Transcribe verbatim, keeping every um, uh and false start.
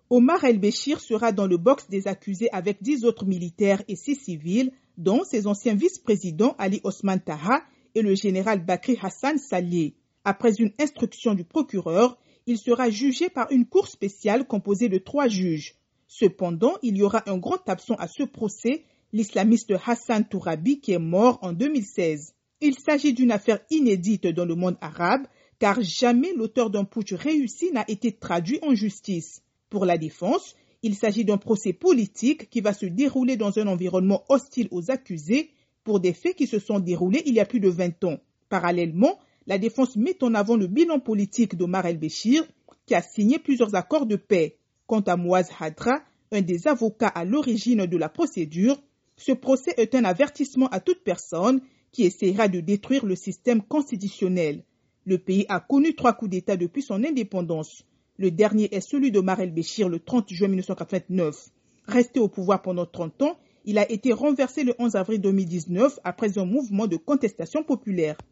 Omar El-Béchir sera dans le box des accusés avec dix autres militaires et six civils, dont ses anciens vice-présidents Ali Osman Taha et le général Bakri Hassan Saleh. Après une instruction du procureur, il sera jugé par une cour spéciale composée de trois juges. Cependant, il y aura un grand absent à ce procès, l'islamiste Hassan Tourabi qui est mort en deux mille seize. Il s'agit d'une affaire inédite dans le monde arabe, car jamais l'auteur d'un putsch réussi n'a été traduit en justice. Pour la défense, il s'agit d'un procès politique qui va se dérouler dans un environnement hostile aux accusés pour des faits qui se sont déroulés il y a plus de vingt ans. Parallèlement, la défense met en avant le bilan politique d'Omar El-Béchir, qui a signé plusieurs accords de paix. Quant à Mouaz Hadra, un des avocats à l'origine de la procédure, ce procès est un avertissement à toute personne qui essaiera de détruire le système constitutionnel. Le pays a connu trois coups d'État depuis son indépendance. Le dernier est celui d'Omar El-Béchir le trente juin mille neuf cent quatre-vingt-neuf. Resté au pouvoir pendant trente ans, il a été renversé le onze avril deux mille dix-neuf après un mouvement de contestation populaire.